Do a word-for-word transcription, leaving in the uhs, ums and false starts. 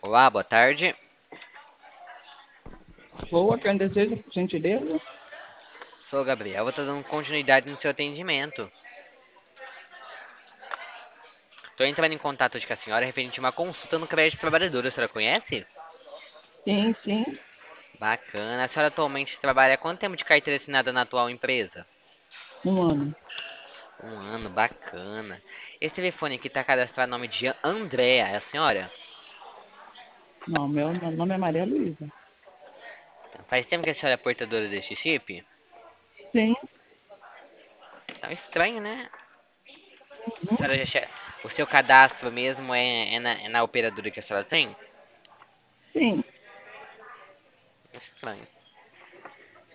Olá, boa tarde. Boa, quem deseja, por gentileza? Sou o Gabriel, vou estar dando continuidade no seu atendimento. Estou entrando em contato com a senhora referente a uma consulta no crédito trabalhador. A senhora conhece? Sim, sim, Bacana. A senhora atualmente trabalha há quanto tempo de carteira assinada na atual empresa? um ano. Um ano, bacana. Esse telefone aqui está cadastrado no nome de Andréa, é a senhora? Não, meu nome é Maria Luísa. Faz tempo que a senhora é portadora deste chip? Sim, Tá estranho, né? A uhum, senhora já che- O seu cadastro mesmo é, é na, é na operadora que a senhora tem? sim. Estranho.